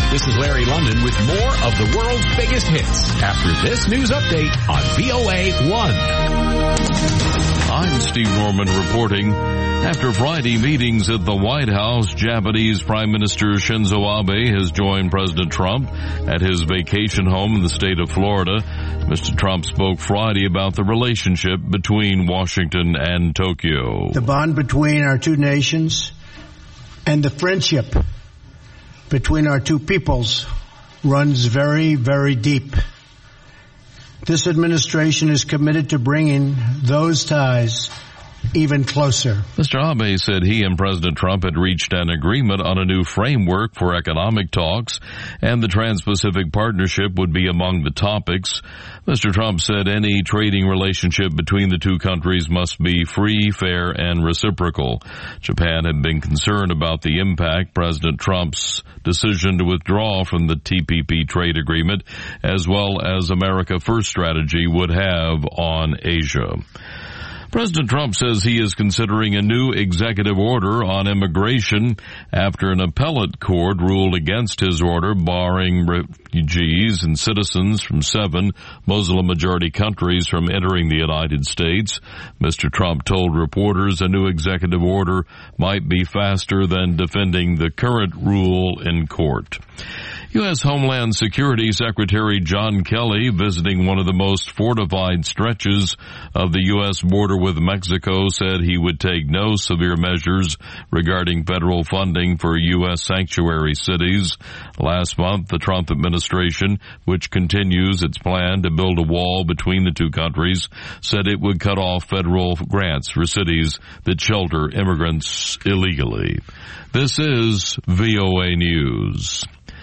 This is Larry London with more of the world's biggest hits after this news update on VOA 1. I'm Steve Norman reporting. After Friday meetings at the White House, Japanese Prime Minister Shinzo Abe has joined President Trump at his vacation home in the state of Florida. Mr. Trump spoke Friday about the relationship between Washington and Tokyo. The bond between our two nations and the friendship between our two peoples runs very, very deep. This administration is committed to bringing those ties even closer. Mr. Abe said he and President Trump had reached an agreement on a new framework for economic talks, and the Trans-Pacific Partnership would be among the topics. Mr. Trump said any trading relationship between the two countries must be free, fair, and reciprocal. Japan had been concerned about the impact President Trump's decision to withdraw from the TPP trade agreement, as well as America First strategy, would have on Asia. President Trump says he is considering a new executive order on immigration after an appellate court ruled against his order barring refugees and citizens from 7 Muslim-majority countries from entering the United States. Mr. Trump told reporters a new executive order might be faster than defending the current rule in court. U.S. Homeland Security Secretary John Kelly, visiting one of the most fortified stretches of the U.S. border with Mexico, said he would take no severe measures regarding federal funding for U.S. sanctuary cities. Last month, the Trump administration, which continues its plan to build a wall between the two countries, said it would cut off federal grants for cities that shelter immigrants illegally. This is VOA News.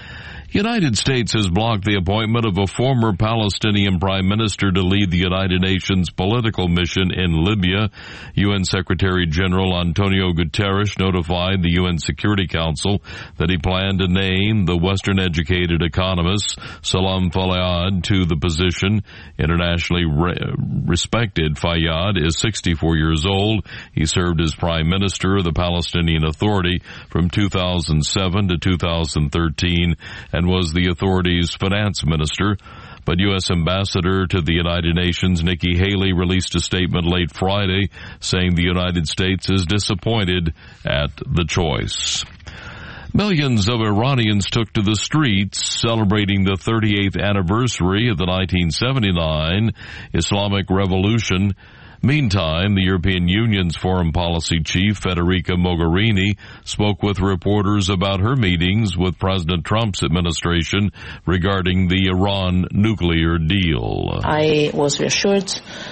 United States has blocked the appointment of a former Palestinian prime minister to lead the United Nations political mission in Libya. UN Secretary General Antonio Guterres notified the UN Security Council that he planned to name the Western-educated economist Salam Fayyad to the position. Internationally respected, Fayyad is 64 years old. He served as prime minister of the Palestinian Authority from 2007 to 2013 and was the authority's finance minister. But U.S. Ambassador to the United Nations Nikki Haley released a statement late Friday saying the United States is disappointed at the choice. Millions of Iranians took to the streets celebrating the 38th anniversary of the 1979 Islamic Revolution. Meantime, the European Union's foreign policy chief, Federica Mogherini, spoke with reporters about her meetings with President Trump's administration regarding the Iran nuclear deal. I was reassured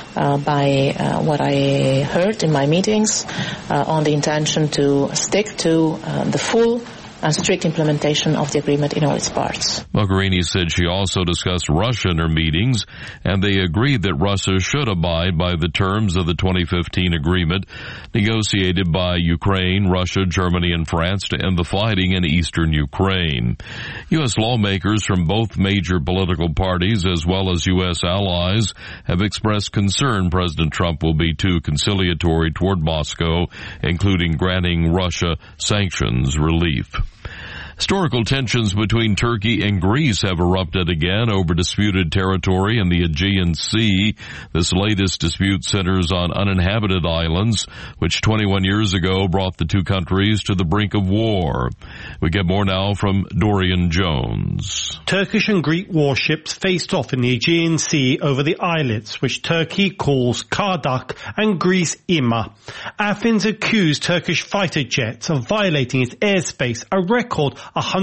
by what I heard in my meetings on the intention to stick to the full and strict implementation of the agreement in all its parts. Mogherini said she also discussed Russia in her meetings, and they agreed that Russia should abide by the terms of the 2015 agreement negotiated by Ukraine, Russia, Germany, and France to end the fighting in eastern Ukraine. U.S. lawmakers from both major political parties, as well as U.S. allies, have expressed concern President Trump will be too conciliatory toward Moscow, including granting Russia sanctions relief. Historical tensions between Turkey and Greece have erupted again over disputed territory in the Aegean Sea. This latest dispute centers on uninhabited islands, which 21 years ago brought the two countries to the brink of war. We get more now from Dorian Jones. Turkish and Greek warships faced off in the Aegean Sea over the islets, which Turkey calls Kardak and Greece Ima. Athens accused Turkish fighter jets of violating its airspace, a record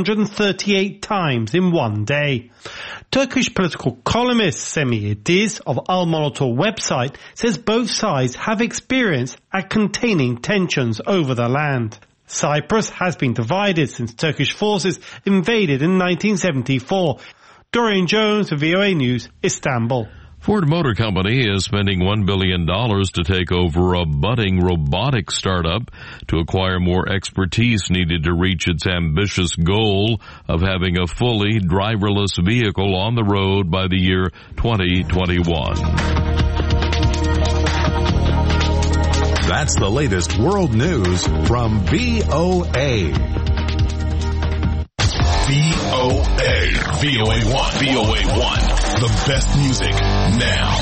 138 times in one day. Turkish political columnist Semih Ediz of Al Monitor website says both sides have experience at containing tensions over the land. Cyprus has been divided since Turkish forces invaded in 1974. Dorian Jones for VOA News, Istanbul. Ford Motor Company is spending $1 billion to take over a budding robotics startup to acquire more expertise needed to reach its ambitious goal of having a fully driverless vehicle on the road by the year 2021. That's the latest world news from VOA. VOA1. VOA1. The best music now.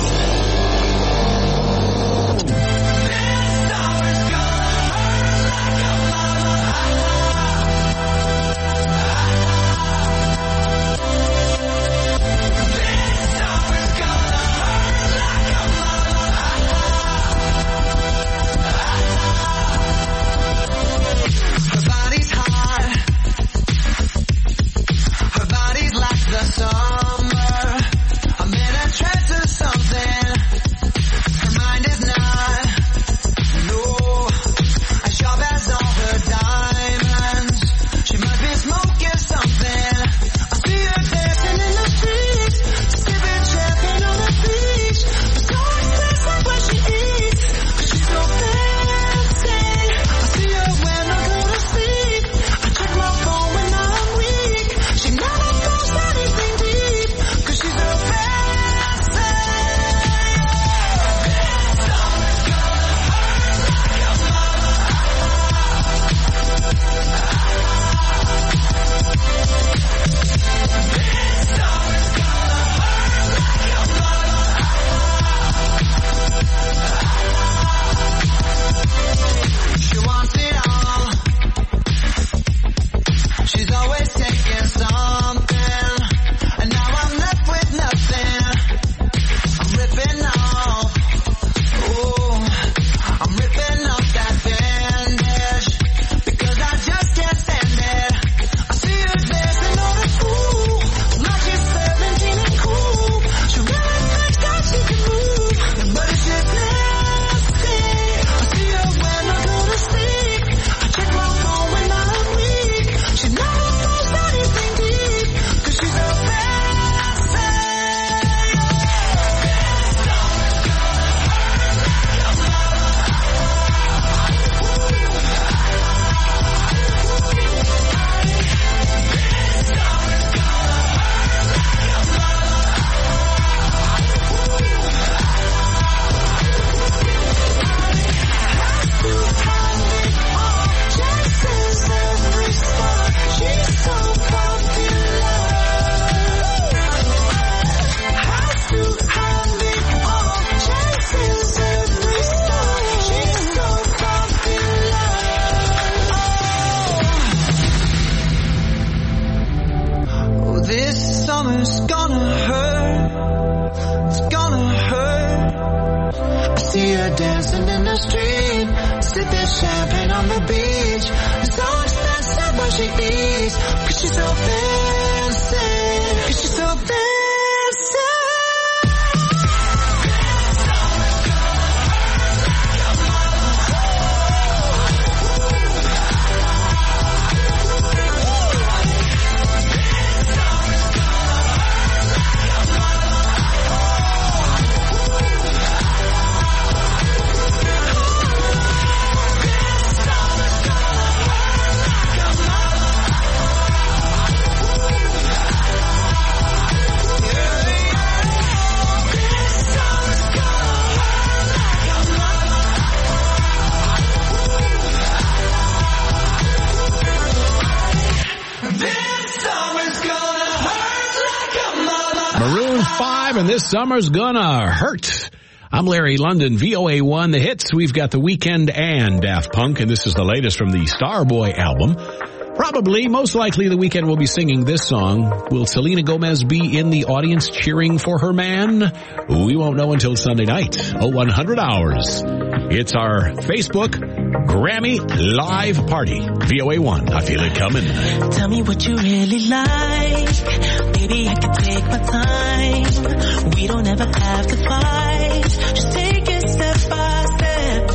And this summer's gonna hurt. I'm Larry London, VOA1, The Hits. We've got The Weeknd and Daft Punk, and this is the latest from the Starboy album. Probably, most likely, The Weeknd will be singing this song. Will Selena Gomez be in the audience cheering for her man? We won't know until Sunday night, 0100 hours. It's our Facebook Grammy Live Party. VOA1, I feel it coming. Tell me what you really like. Baby, I can take my time. We don't ever have to fight. Just take it step by step.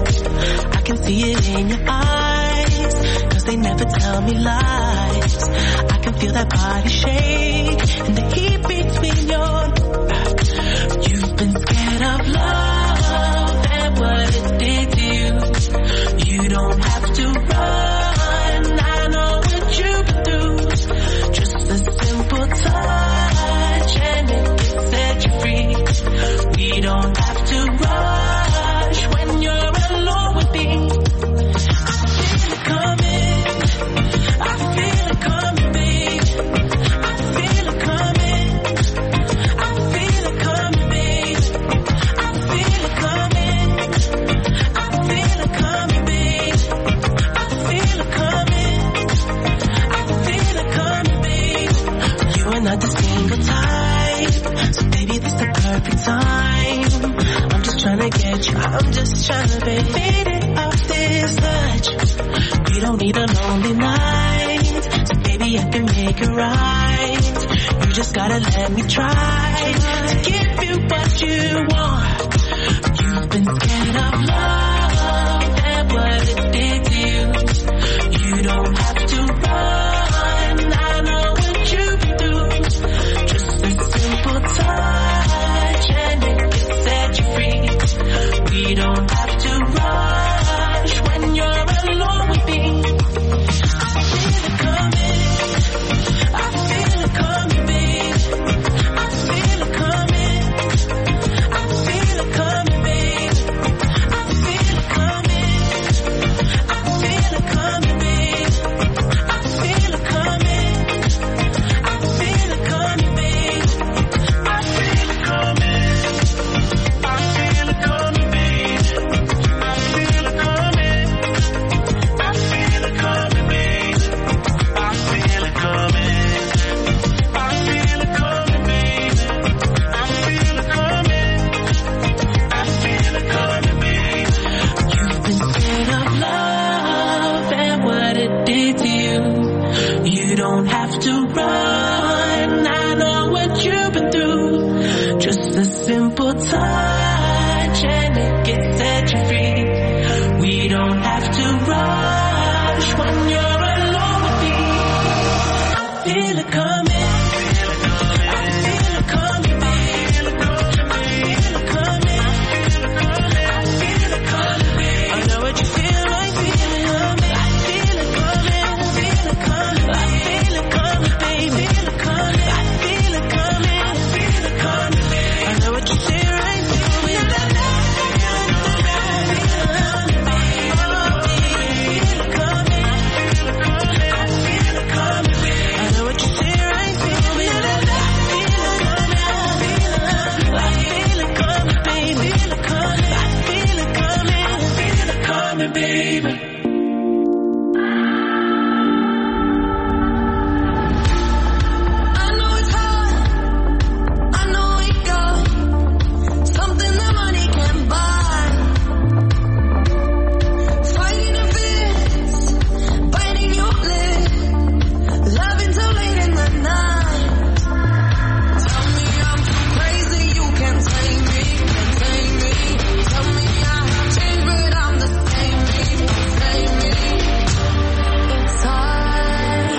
I can see it in your eyes. 'Cause they never tell me lies. I can feel that body shake. And the heat between your... You've been scared of love and what it did to you. You don't have to run. I know what you've been through. Just a simple touch and it can set you free. We don't have to rush when you're alone with me. I feel it coming. I feel it coming, baby. perfect time. I'm just trying to get you, I'm just trying to be faded off this touch. We don't need a lonely night, so baby I can make it right. You just gotta let me try to give you what you want. You've been scared of love and what it did to you. You don't have to run, I know what you've been through. Just a simple touch and it can set you free. We don't have to rush when you're alone with me. I feel it coming, I feel it coming, baby. I feel it coming, I feel it coming, baby. I feel it coming, I feel it coming, baby. I feel it coming, I feel it coming, baby. I feel it coming, I feel it coming, baby. I feel it coming, I feel it coming, baby. I feel it coming, I feel it coming, baby. I feel it coming, I feel it coming, baby. You've been scared of love and what it did to you. You don't have to run, I know what you've been through. Just a simple touch and it can set you free. We don't have to rush when you're alone with me. I feel it coming, I feel it coming, baby. I feel it coming, I feel it coming, baby. I know what you feel like, feel it coming. I feel it coming, I feel it coming, I feel it coming, baby. I feel it coming, I feel it coming, baby. I know what you feel right, feel it. Baby. I know it's hard, I know we got something that money can buy. Fighting the fears, biting your lip, loving till late in the night. Tell me I'm too crazy, you can't tame me, can't tame me. Tell me I have changed, but I'm the same me, same me. It's hard.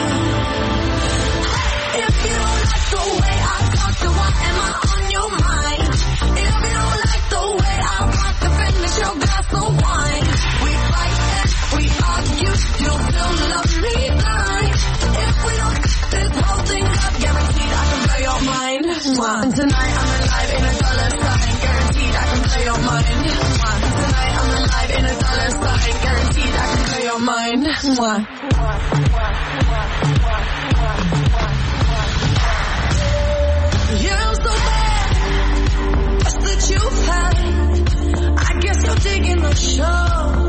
If you don't like the way I talk, then why am I on your mind? If you don't like the way I rock, then finish your glass of wine. We fight and we argue, you still love me blind. If we don't this whole thing up, guaranteed I can blow your mind. And tonight I'm alive in a dollar sign, guaranteed I can blow your mind. Tonight I'm alive in a dollar sign, guaranteed I can blow your mind. Yeah, I'm so bad, best that you've had. I guess you're digging the show.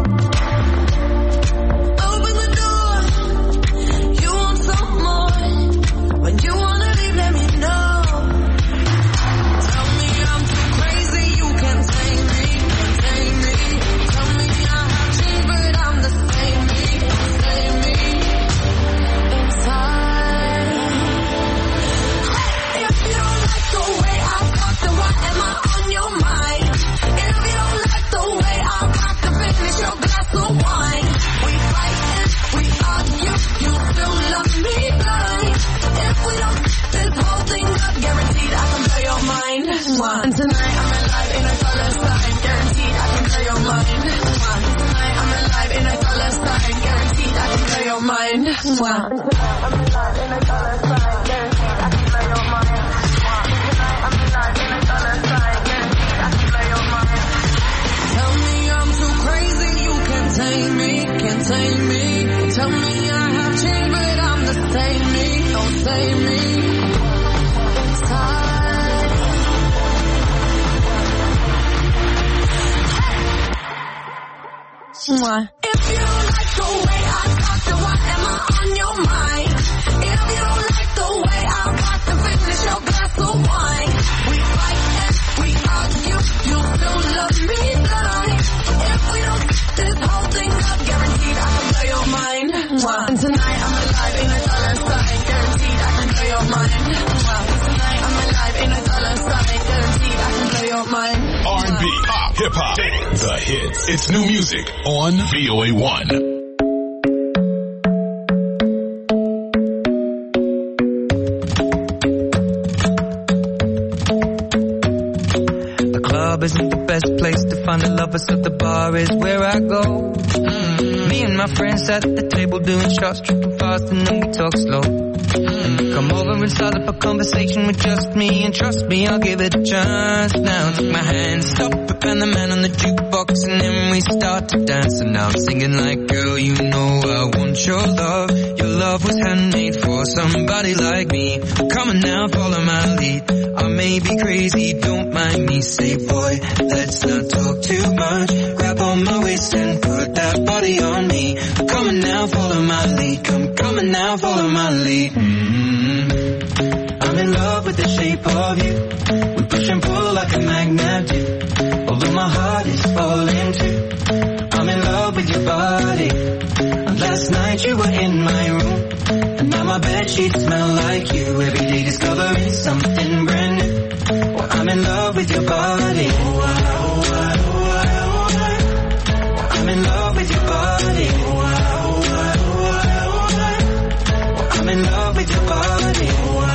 Open the door, you want some more. When you wanna leave, let me know. Tell me I'm too crazy, you can't tame me, can't tame me. Tell me I have changed, but I'm the same me, same me. It's hard. If you don't like the way I talk, then why am I on your mind? If you don't like the way I rock, then finish your glass of wine. We fight and we argue, you still love me blind. If we don't this whole thing up, guaranteed I can blow your mind. And tonight I'm alive in a dollar sign, guaranteed I can blow your mind. Tonight I'm alive in a dollar sign, guaranteed I can blow your mind. Tonight I'm alive in a dollar sign, guaranteed I can blow your mind. Tonight I'm alive in a dollar sign, guaranteed I can blow your mind. Tell me I'm too crazy, you can't tame me, can't tame me. Tell me I have changed, but I'm the same me, don't save me. It's hard. If you don't like the way I talk, then why am I on your mind? If you don't like the way I rock, then finish your glass of wine. We fight and hip-hop. The Hits. It's new music on VOA1. Isn't the best place to find a lover, so the bar is where I go. Me and my friends at the table doing shots, tripping fast, and then we talk slow. And you come over and start up a conversation with just me, and trust me, I'll give it a chance. Now take my hand, stop it, and the man on the jukebox, and then we start to dance. And now I'm singing like, girl, you know I want your love. Your love was handmade for somebody like me. Come on now, follow my lead. I may be crazy, don't mind me. Say, boy, let's not talk too much. Grab on my waist and put that body on me. Come on now, follow my lead. Come on now, follow my lead. I'm in love with the shape of you. We push and pull like a magnet do. Although my heart is falling too. I'm in love with your body. And last night you were in my room. And now my bedsheets smell like you. Every day discovering something brand new. Well, I'm in love with your body. I'm in love with your body. I'm in love with your body.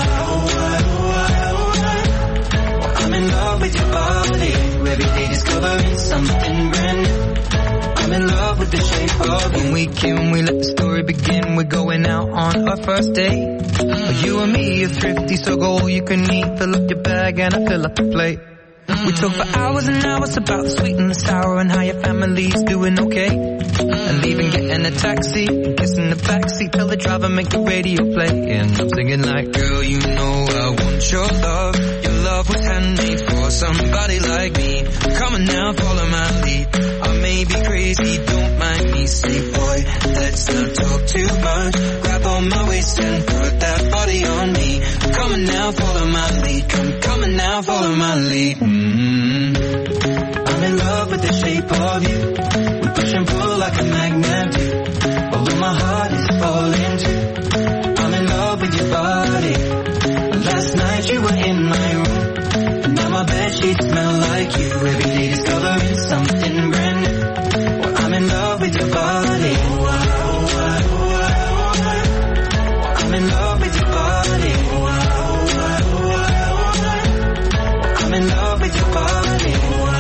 I'm in love with your body. Every day discovering something brand new. I'm in love with the shape of you. When we came, we let the story begin. We're going out on our first date. You and me are thrifty, so go all you can eat. Fill up your bag and I fill up the plate. We talk for hours and hours about the sweet and the sour and how your family's doing okay. And leaving, getting a taxi, and kissing the backseat, tell the driver make the radio play. And I'm singing like, girl, you know I want your love. Your love was handmade for somebody like me. Come on now, follow my lead. I may be crazy, don't mind me. Say, boy, let's not talk too much. Grab on my waist and put that body on me. Come on now, follow my lead. Come on now, follow my lead. I'm in love with the shape of you. We push and pull like a magnet do. Although my heart is falling too. I'm in love with your body. Last night you were in my room. And now my bedsheets smell like you. Every day discovering something brand new. Well, I'm in love with your body. I'm in love with your body. I'm in love with your body.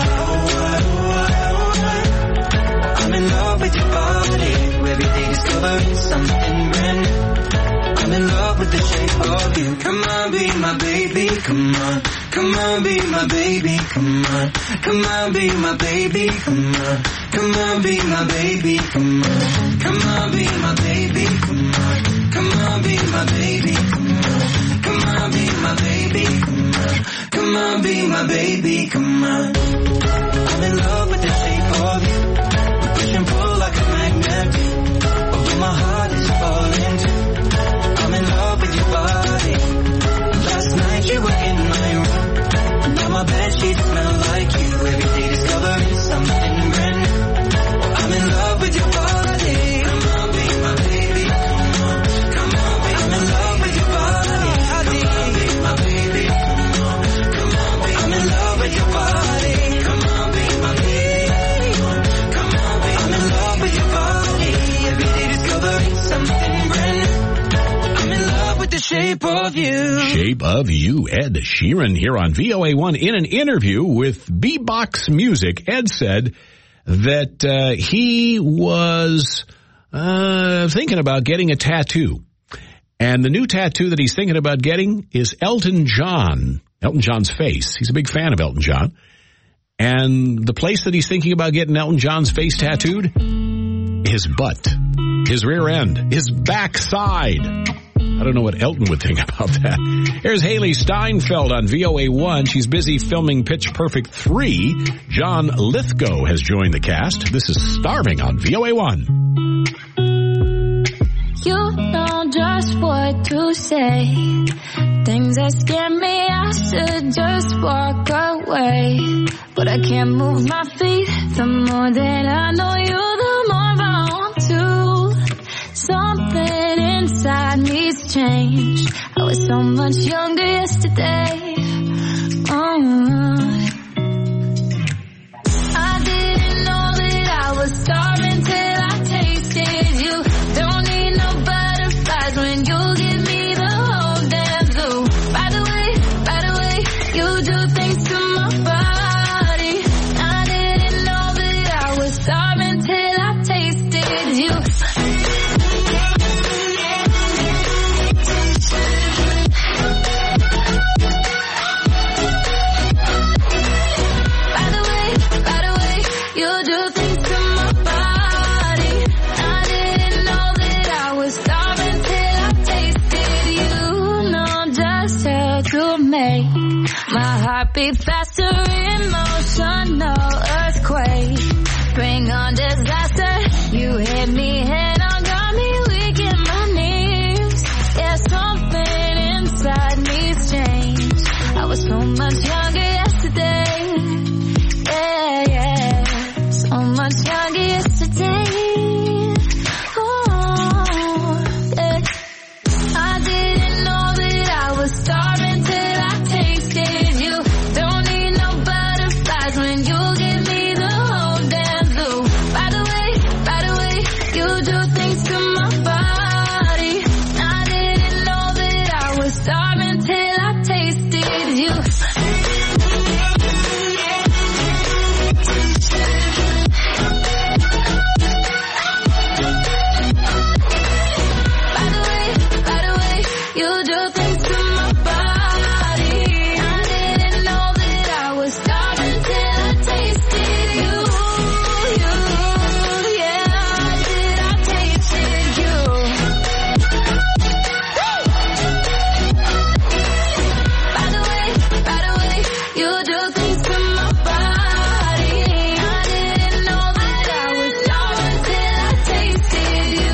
I'm in love with your body. Every day discovering something brand new. I'm in love with the shape of you. Come on, be my baby, come on. Come on, be my baby, come on. Come on, be my baby, come on. Come on, be my baby, come on. Come on, be my baby, come on. Come on, be my baby, come on. Come on, be my baby, come on. Come on, be my baby, come on. I'm in love with the shape of you. We push and pull like a magnet do. Although my heart is falling too. I'm in love with your body. Last night you were in my room. Now my bedsheets smell like you. Every day discovering something brand new. Well, I'm in love with your body. Come on, be my baby. Come on, come on, be I'm in love with your body. Come on, be my baby. Come on, come on, be I'm in love with your body. Come on, be my baby. Come on, be I'm in love with your body. Every day discovering something brand new. I'm in love with the shape of you. Shape of You, Ed Sheeran here on VOA1. In an interview with B-Box Music, Ed said that he was thinking about getting a tattoo. And the new tattoo that he's thinking about getting is Elton John's face. He's a big fan of Elton John. And the place that he's thinking about getting Elton John's face tattooed, his butt, his rear end, his backside. I don't know what Elton would think about that. Here's Haley Steinfeld on VOA1. She's busy filming Pitch Perfect 3. John Lithgow has joined the cast. This is Starving on VOA1. You know just what to say. Things that scare me, I should just walk away. But I can't move my feet. The more that I know you, the more I want to. Something inside me's changed. I was so much younger yesterday. I heartbeat faster, emotional earthquake. Bring on disaster. You hit me head on, got me weak in my knees. Yeah, something inside me's changed. I was so much younger yesterday. Yeah, yeah. So much younger yesterday. Oh, yeah. I didn't know that I was starving till I tasted you. Don't need no butterflies when you give me the whole damn zoo. By the way, you do things to my body. I didn't know that I was starving till I tasted you. By the way, you do things to my body. I didn't know that I was starving till I tasted you. Yeah, I tasted you. By the way, you do things to my body. I didn't know that I was starving till I tasted you.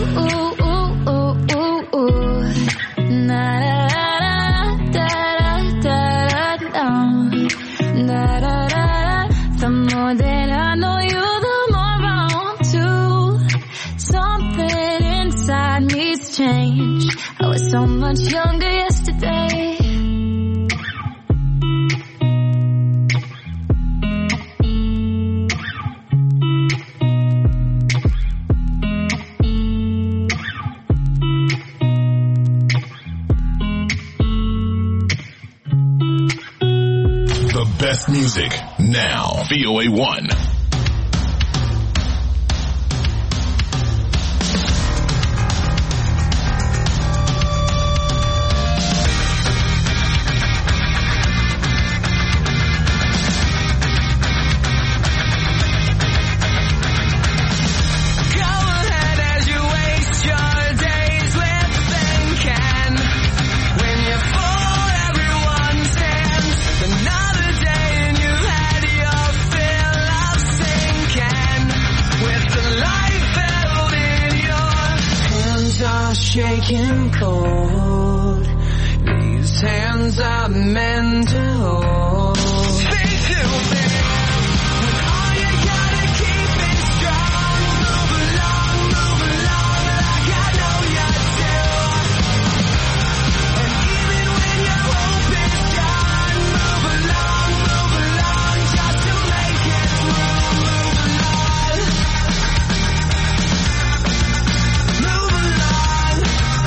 Na da da da da da. The more that I know you, the more I want to. Something inside me's changed. I was so much younger yesterday. The best music now. VOA1. Go ahead as you waste your days with thinking. When you're full, everyone stands. Another day and you've had your fill of sinking. With the life held in your hands are shaking cold. These hands are meant to hold. Think too big. When all you gotta keep is strong. Move along like I know you do. And even when your hope is gone, move along just to make it through. Move along.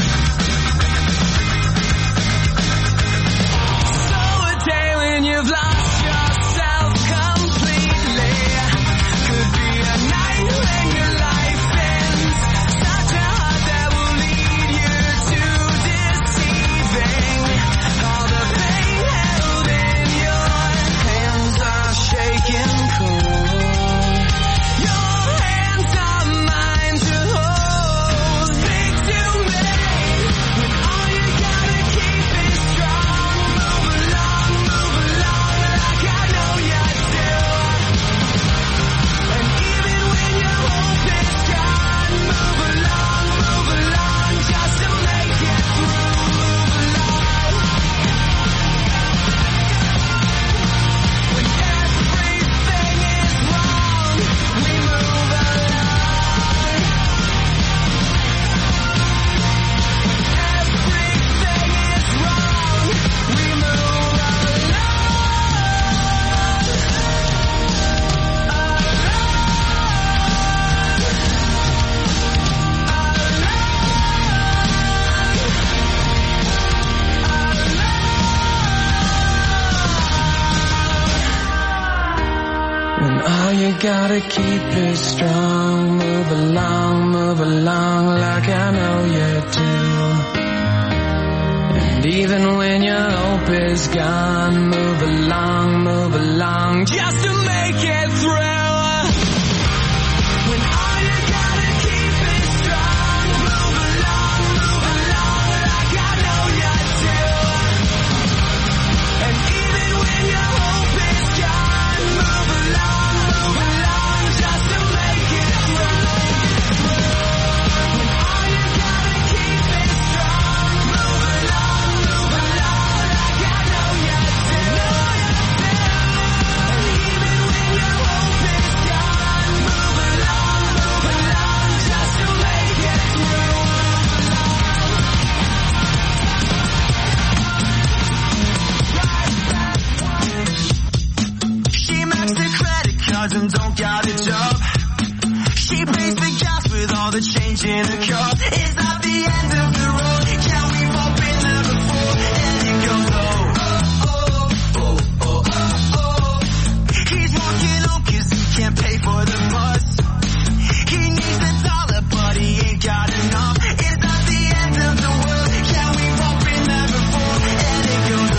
So a day when you've lost yourself completely could be a night when your life ends. Such a heart that will lead you to deceiving. All the pain held in your hands are shaking cold. Your hands are mine to hold. Speak to me when all you gotta keep is strong. Move along like I know you do. And even when your hope is gone, move along just to make it through. When everything is wrong, we move along. Everything is wrong, we move When all you gotta keep is strong, move along like I know you do. And even when your hope is gone, move along just to make it through. When all you gotta keep is strong, move along like I know you do. And even when changing a course. It's not the end of the road. Yeah, we've all been there before. And it goes, he's walking home 'cause he can't pay for the bus. He needs a dollar, but he ain't got enough. It's not the end of the world. Yeah, we've all been there before. And it goes,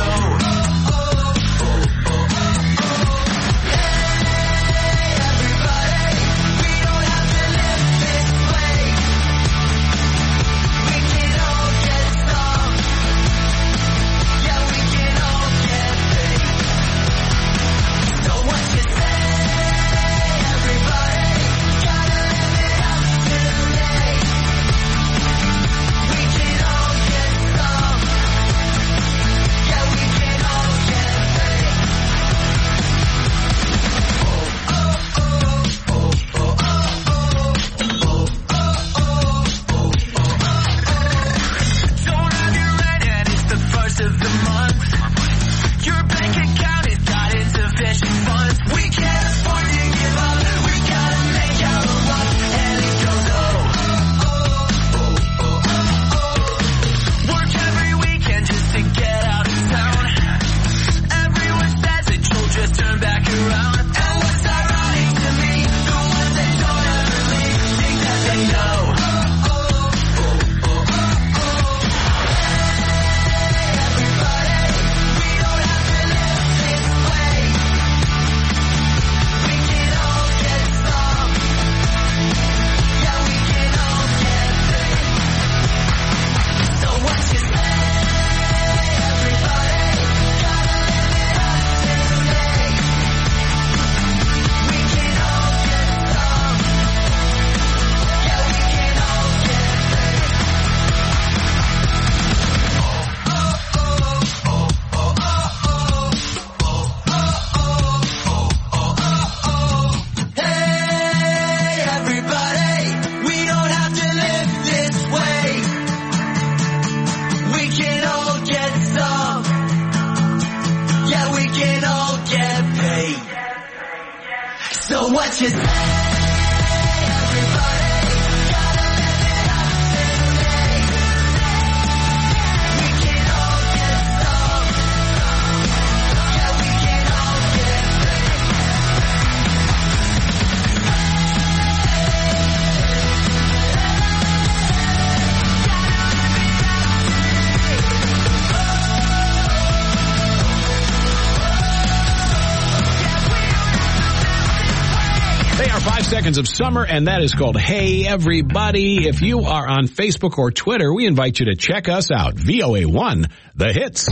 Seconds of Summer, and that is called Hey Everybody. If you are on Facebook or Twitter, we invite you to check us out. VOA1, The Hits.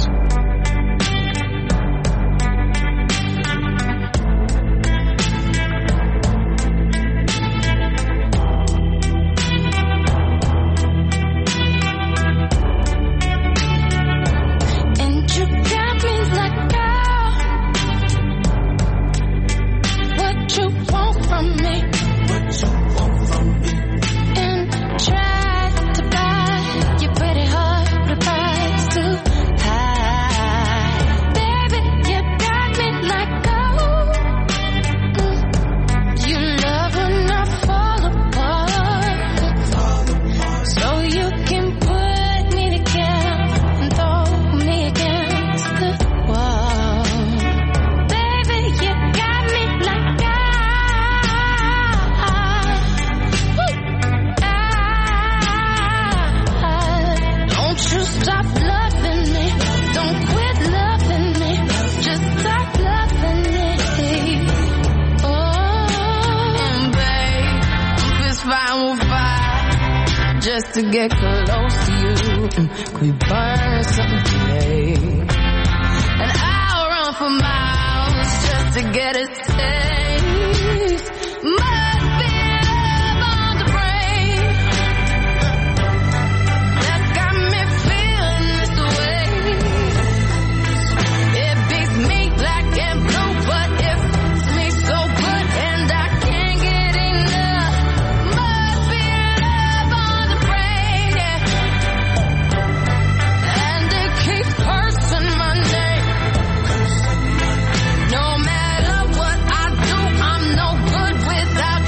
To get close to you, we burn something today. And I'll run for miles just to get a taste. Must be love on the brain that got me feeling this way. It beats me black and blue, but it fits me so good, and I can't get enough. Must be love on the brain, yeah. And it keeps cursing my name. No matter what I do, I'm no good without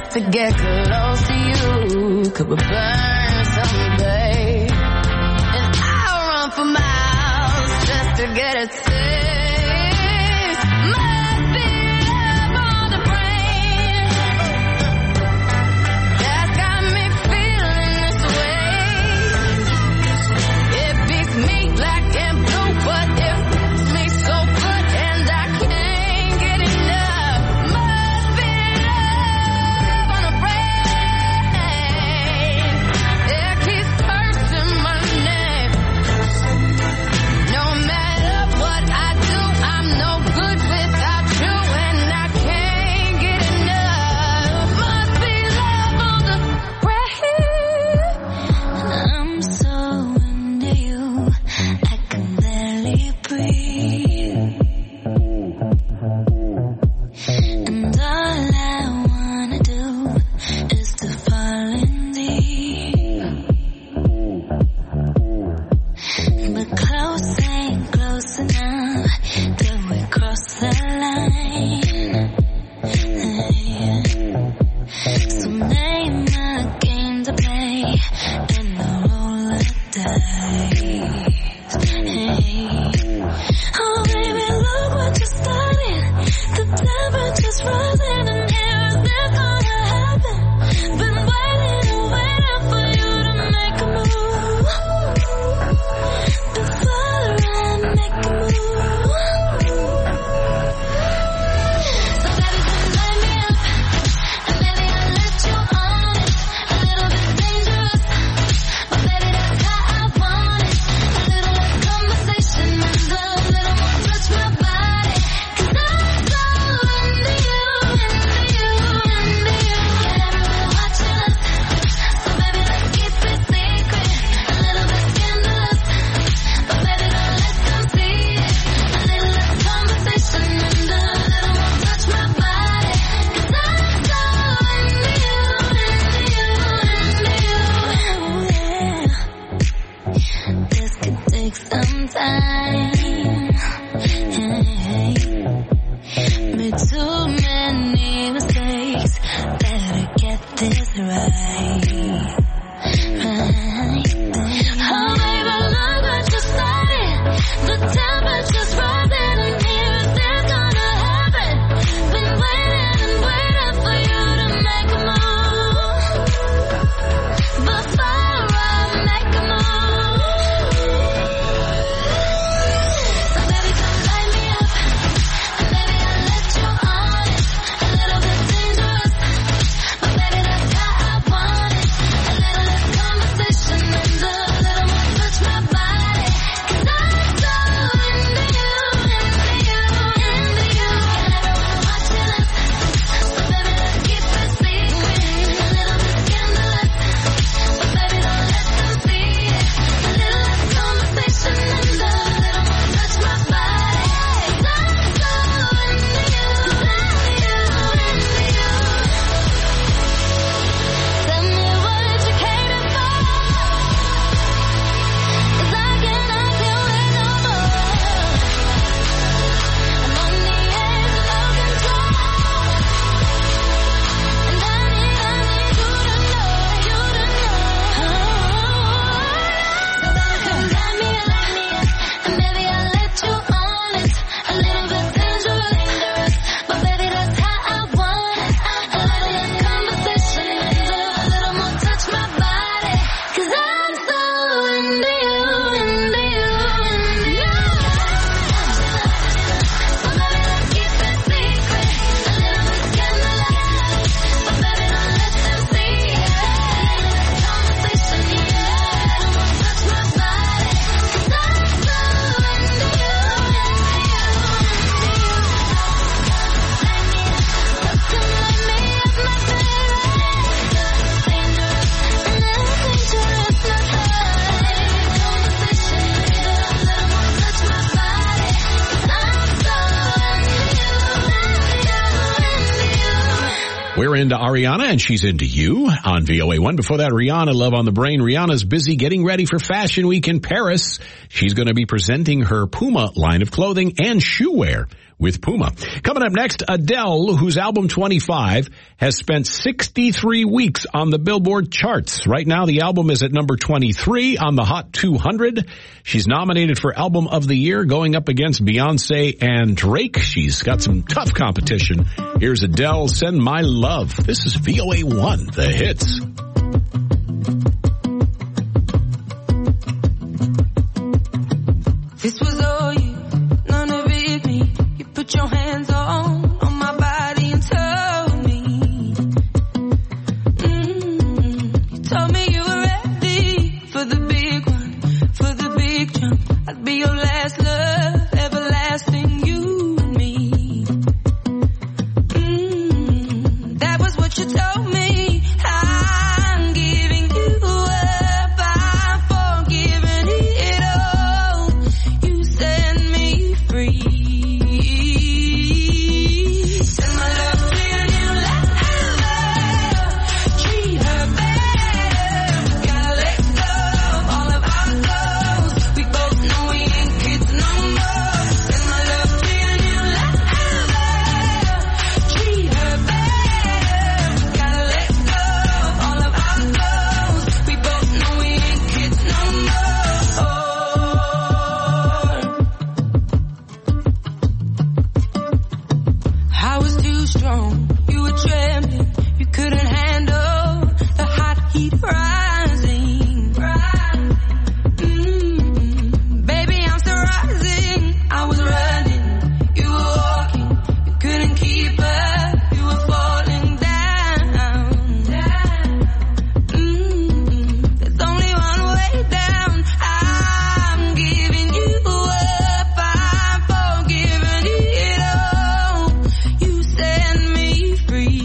just to get close to you. Could we burn someday? And I'll run for miles just to get a taste. Must be love on the brain that's got me feeling this way. It beats me black and blue, but it beats me so good and I can't get enough. Must be love on the brain that keeps cursing my name. No matter what I do, I'm no good without you, and I can't get enough. Must be love on the brain. I'm so into you, I can barely breathe. And all I wanna do is to fall in deep. But close ain't close enough till we cross the line. So name a game to play and a roll of dice. Oh baby, look what you started. The temperature's rising and here is this gonna happen. Been waiting and waiting for you to make a move. Before I make a move. So baby, come light me up, and baby I'll let you on it. A little bit dangerous, but baby that's how I want it. A little less conversation and a little more touch my body. 'Cause I'm so into you, into you, into you. And everyone watching us, so baby let's keep it secret. A little bit scandalous, but baby don't let them see it. A little less conversation and a little more touch my body. 'Cause I'm so into you, into you, into you. This could take some time. Made too many mistakes. Better get this right. Oh baby, look what you started. The temperature's rising and here is this gonna happen. Been waiting and waiting for you to make a move. Before I make a move. So baby, come light me up, and baby I'll let you on it. A little bit dangerous, but baby that's how I want it. A little less conversation and a little more touch my body. 'Cause I'm so into you, into you, into you. And everyone watching us, so baby let's keep it secret. A little bit scandalous, but baby don't let them see it. A little less conversation and a little more touch my body. 'Cause I'm so into you, into you, into you. Tell me what you came in for, 'cause I can't wait no more. I'm on the edge of no control, and I need you to know, you to know. So baby, come light me up, and baby I'll let you on it. A little bit dangerous, but baby that's how I want it. A little less conversation and a little more touch my body. 'Cause I'm so into you, into you, into you. So baby let's keep it secret. A little bit scandalous, but baby don't let them see it. A little less conversation, yeah, a little more touch my body. 'Cause I'm so into you, into you, into you. So come light me up, my baby. Dangerous, a little dangerous, not high. Conversation, yeah, a little more touch my body. 'Cause I'm so into you, into you, into you. We're into Ariana, and she's into you on VOA1. Before that, Rihanna, Love on the Brain. Rihanna's busy getting ready for Fashion Week in Paris. She's going to be presenting her Puma line of clothing and shoe wear. with Puma. Coming up next, Adele, whose album 25 has spent 63 weeks on the Billboard charts. Right now, the album is at number 23 on the Hot 200. She's nominated for Album of the Year, going up against Beyonce and Drake. She's got some tough competition. Here's Adele, Send My Love. This is VOA1, The Hits. This was all you, none of it me. You put your hands on my body and told me. You told me you were ready for the big one, for the big jump. I'd be your last love, everlasting, you and me. That was what you told me. I'm giving you up, I'm forgiving it all. You set me free. Send my love to your new lover. Treat her better. Gotta let go of all of our goals. We both know we ain't kids no more. Send my love to your new lover. Treat her better. Gotta let go of all of our goals. We both know we ain't kids no more. I was too strong, you were trembling, you couldn't handle the hot heat rising. Baby, I'm still rising. I was running, you were walking, you couldn't keep up, you were falling down. There's only one way down. I'm giving you up, I'm forgiving it all. You set me free.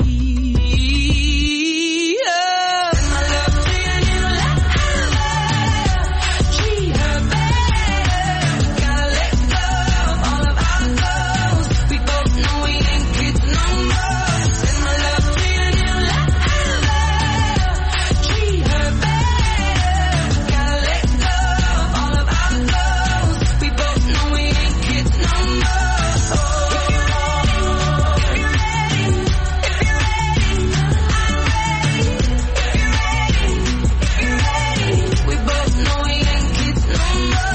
Send my love to your new lover. Treat her better. Gotta let go of all of our goals. We both know we ain't kids no more. Send my love to your new lover. Treat her better. Gotta let go of all of our goals. We both know we ain't kids no more. If you're ready, we both know we ain't kids no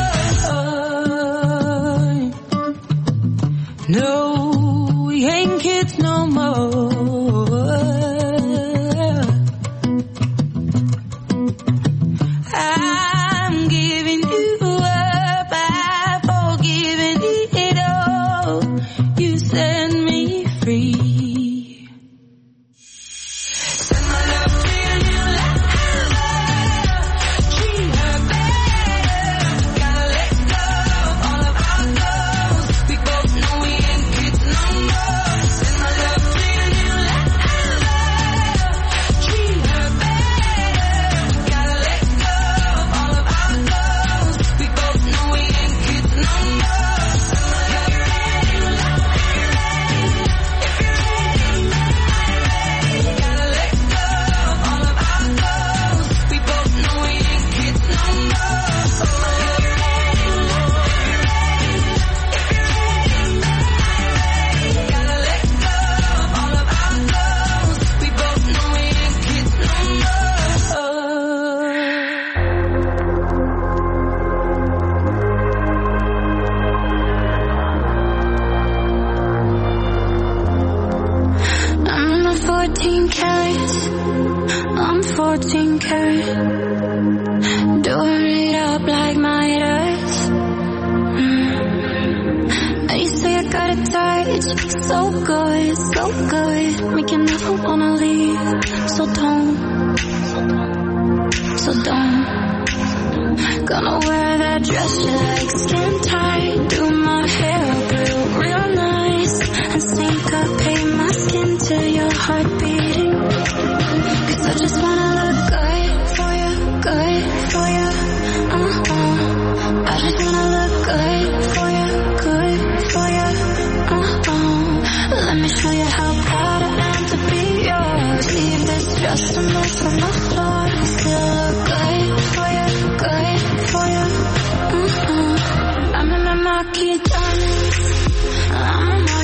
more. No, we ain't kids no more. I'm giving you up, I'm forgiving it all. You set me free. Send my love to your new lover. Treat her better. Gotta let go of all of our goals. We both know we ain't kids no more. Send my love to your new lover. Treat her better. Gotta let go of all of our goals. We both know we ain't kids no more. Send my love to your new lover. Gotta let go of all of our goals. We both know we ain't kids no more. Send my love to your new Gotta let go of all of our goals. We both know we ain't kids no more. I'm a 14 karat. I'm 14 karat. Doing it up like Midas. And you say I got a touch, so good, so good. Make you never wanna leave. So don't. Gonna wear that dress you like, skin tight. Do my hair up real nice. And syncopate my skin till your heart beating. 'Cause I just wanna look good for you, good for you. I just wanna look good for you, good for you. Let me show you how proud I am to be yours. Leave this dress a mess on the floor. Still look good for you, good for you. I'm in my marquee diamonds. I'm a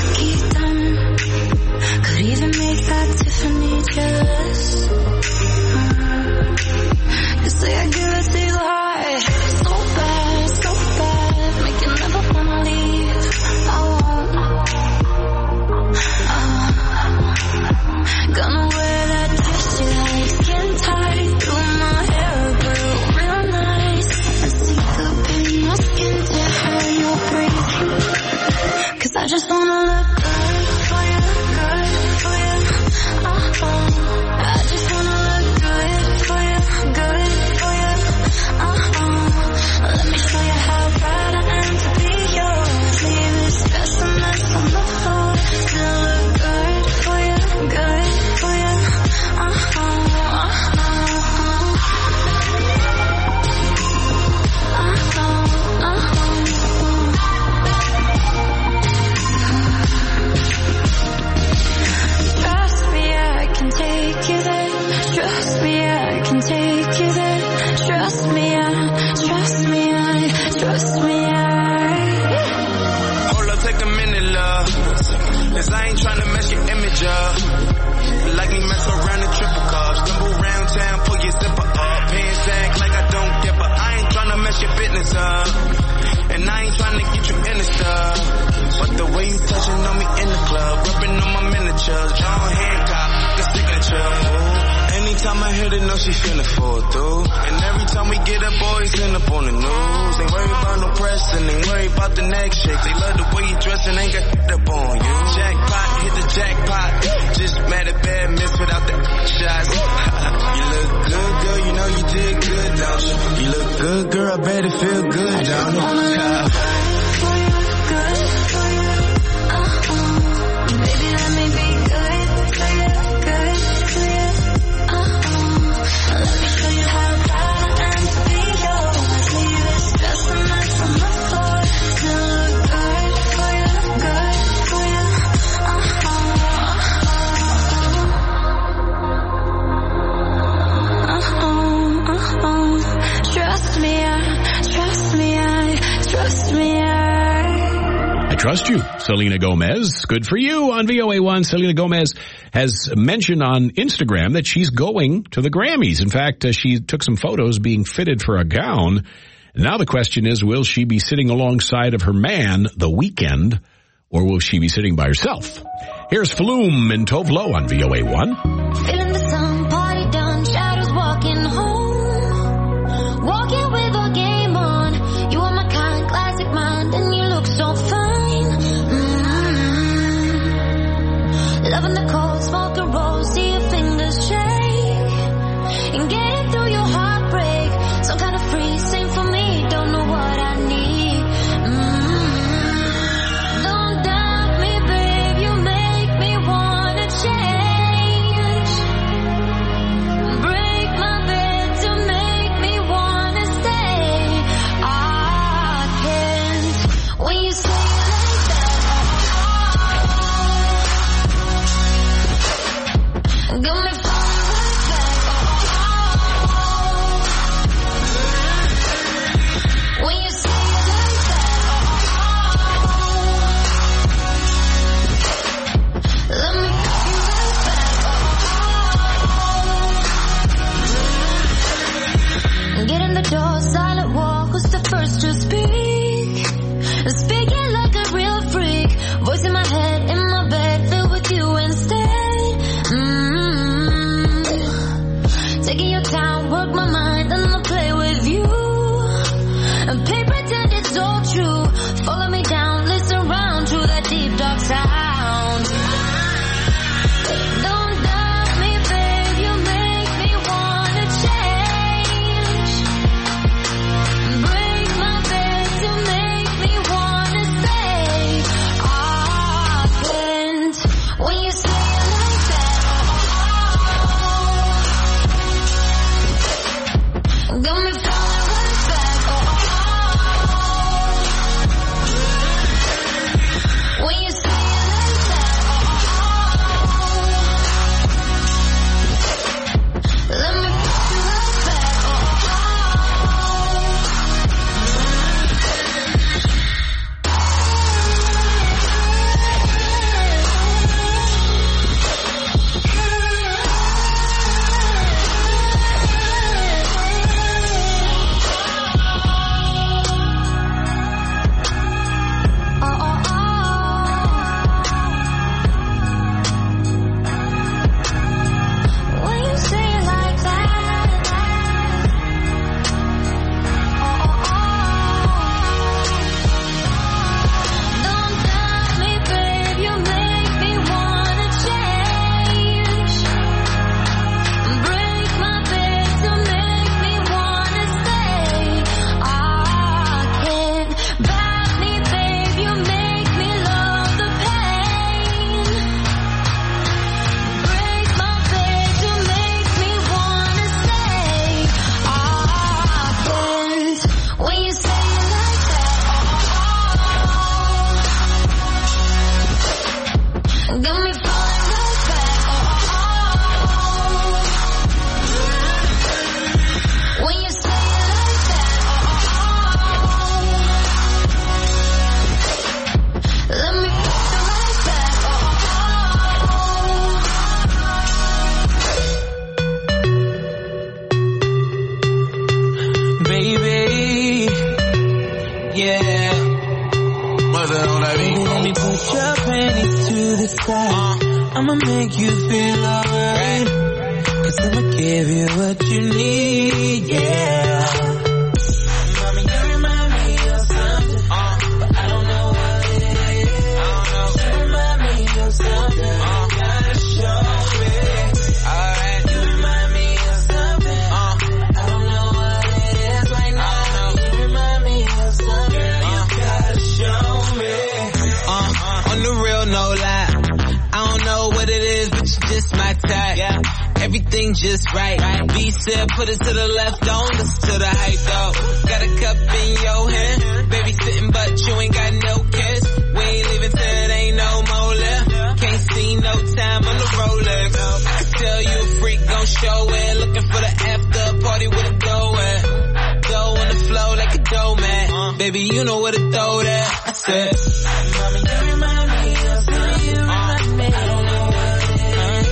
I just wanna look good for you, good for you. I just wanna look good for you, good for you. Let me show you how proud I am to be yours. Leave this stress and mess on the floor. Still look good for you, good for you. Trust me, I can take you there. Trust me, I can take you there. Trust me, trust me, trust me, Hold up, take a minute, love. Cause I ain't tryna mess your image up. Like me mess around in triple cups. Stumble round town, pull your zipper up. Pants act like I don't give a. I ain't tryna mess your business up. And I ain't tryna get you in the stuff. But the way you touching on me in the club, rubbing on my miniatures, John Hancock, the signature. Anytime I hit it, know she finna fall through. And every time we get up, boys end up on the news. Ain't worry about no press and ain't worry about the next shake. They love the way you dress and ain't got up on you. Jackpot, hit the jackpot. Just mad at bad, miss without the shots. You look good, girl, you know you did good, don't you? You look good, girl, I bet it feel good, don't it? baby, let me be good for you, good for you. Let me show you how proud I am to be yours. Leave this stress and mess on the floor. Still look good for you, good for you. Trust me, trust me, I trust you, Selena Gomez. Good for you on VOA1. Selena Gomez has mentioned on Instagram that she's going to the Grammys. In fact, she took some photos being fitted for a gown. Now the question is, will she be sitting alongside of her man, The Weeknd, or will she be sitting by herself? Here's Flume and Tove Lo on VOA1. feeling the sun, party done, shadows walking home, walking with a game on. You are my kind, classic mind, and you look so fine. Loving the cold, smoke a roll, see your fingers shake, and getting through your heartbreak. Some kind of free, sing for me, don't know what I need. Don't doubt me, babe, you make me wanna change. the side. I'ma make you feel alright. 'Cause I'ma give you what you need, yeah. Mommy, you remind me of something, but I don't know what it is. You remind me of something, you gotta show me. Alright, you remind me of something, but I don't know what it is right now. You remind me of something, you gotta show me. On the real, no lie. I don't know what it is, but you just my type. Yeah. Everything just right. B said put it to the left, don't listen to the hype though. Got a cup in your hand, baby sitting but you ain't got no kiss. We ain't leaving till it ain't no more left. Can't see no time on the Rolex. I can tell you a freak gon' show it. Looking for the after party with a go at. Go on the flow like a dough man. Baby you know where to throw that. I said, mommy you remind me of something. You remind me. I don't know what it is.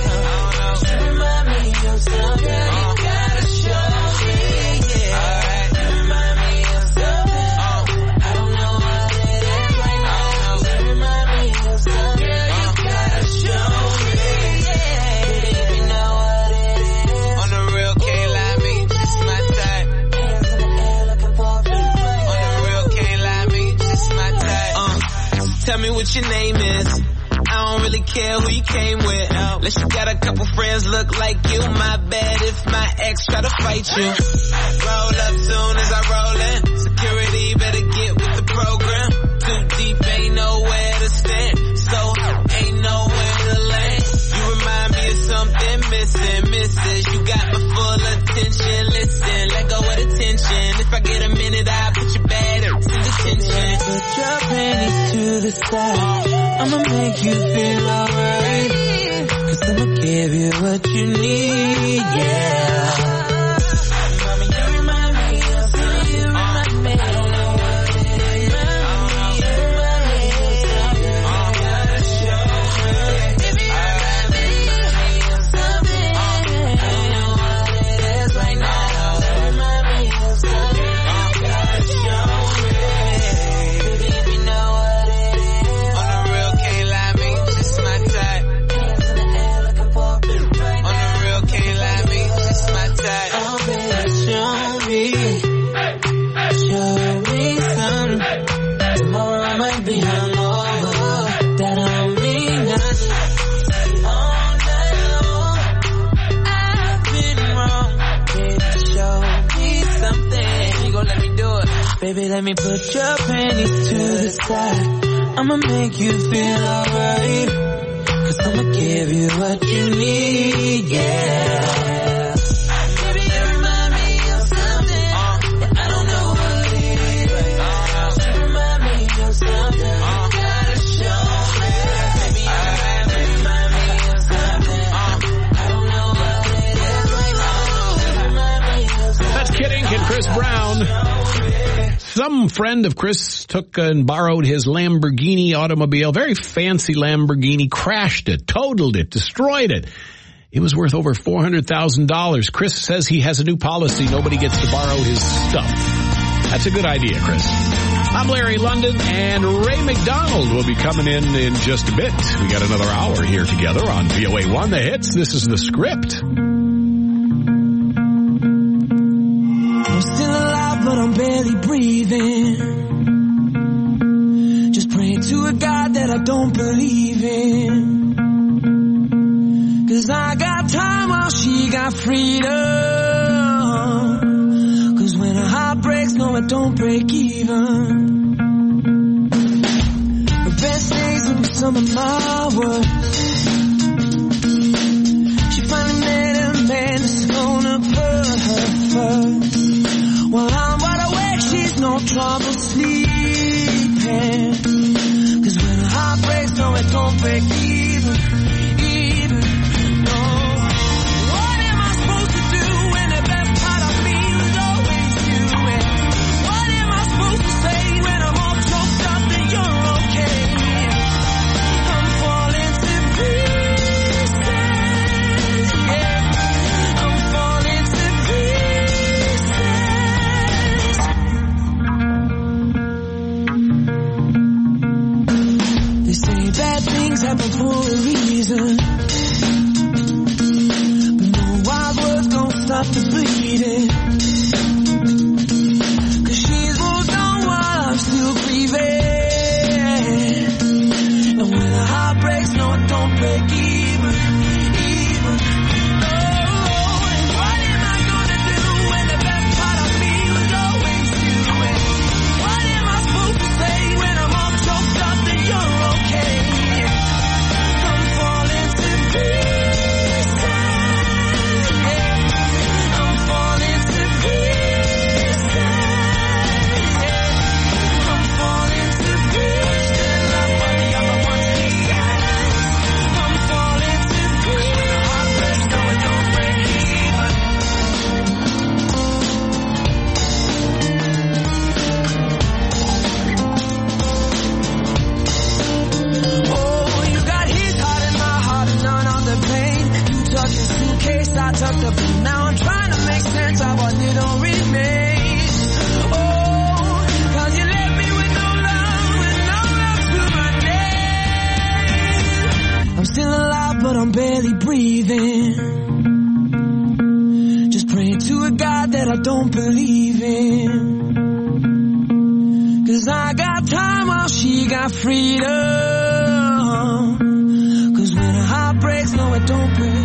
You remind me of something. You gotta show me. Yeah. Alright. You remind me of something. I don't know what it is right now. You remind me of something. You gotta show me. Yeah. Baby, if you know what it is. On the real, can't lie me. Just my type. Hands in the air looking for a beat. On the real, can't lie me. Just my type. Tell me what your name is. I don't really care who you came with. Unless you got a couple friends look like you. My bad if my ex try to fight you. Roll up soon as I roll in. Security better get with the program. Too deep, ain't nowhere to stand. So ain't nowhere to land. You remind me of something missing, missus. You got my full attention. Listen, let go of the tension. If I get a minute, I'll put you bad in detention. Put your panties to the side. I'ma make you feel alright. 'Cause I'ma give you what you need, yeah. Mommy, you remind me of something. You remind me. I don't know what it is. You remind me of something. Gotta show me. Baby, you remind me of something. I don't know what it is right now. You remind me of something. Gotta show me. Baby, if you know what it is. On the real, can't lie me. Just my type. Hands in the air looking for a beat right now. On the real, can't lie me. Just my type. Oh, baby, show me. Show me something. Tomorrow I might be hungover. That don't mean nothing. All night long, I've been wrong. Baby, show me something. You gon' let me do it. Baby, let me put your panties to the side. I'ma make you feel alright. 'Cause I'ma give you what you need, yeah. Baby, you remind me of something. I don't know what it is. You remind me of something. Gotta show me. Baby, you remind me of something. I don't know what it is right now. You remind me of something. That's Kid Ink and Chris Brown. Some friend of Chris took and borrowed his Lamborghini automobile, very fancy Lamborghini, crashed it, totaled it, destroyed it. It was worth over $400,000. Chris says he has a new policy. Nobody gets to borrow his stuff. That's a good idea, Chris. I'm Larry London, and Ray McDonald will be coming in just a bit. We got another hour here together on VOA1 The Hits. This is The Script. I'm still alive, but I'm barely breathing. Just praying to a God that I don't believe in. 'Cause I got time while she got freedom. 'Cause when a heart breaks, no, it don't break even. The best days will be some of my worst. She finally met a man that's gonna put her first. While I'm wide awake, she's no trouble sleeping. 'Cause when a heart breaks, no, it don't break even. No. What am I supposed to do when the best part of me is always you? And what am I supposed to say when I'm all choked up that you're okay? I'm falling to pieces, yeah. I'm falling to pieces. They say bad things happen for a reason. But no wild words gon' stop the bleeding. Cause she's moved on while I'm still grieving. And when the heart breaks, no, it don't break even. Oh, and what am I gonna do when the best part of me was always you? And what am I supposed to say when I'm all choked up that you're okay? I'm falling to pieces. I'm falling to pieces. I'm falling to pieces. Love what the other ones decide. I'm falling to pieces. Heart breaks, no, it don't break even. Oh, you got his heart and my heart and none of the pain. You tuck your suitcase, I tuck the blue. Now I'm trying to make sense of what little remains. Oh, cause you left me with no love to my name. I'm still alive, but I'm barely breathing. Just praying to a God that I don't believe in. Cause I got time while she got freedom. Cause when a heart breaks, no, it don't break.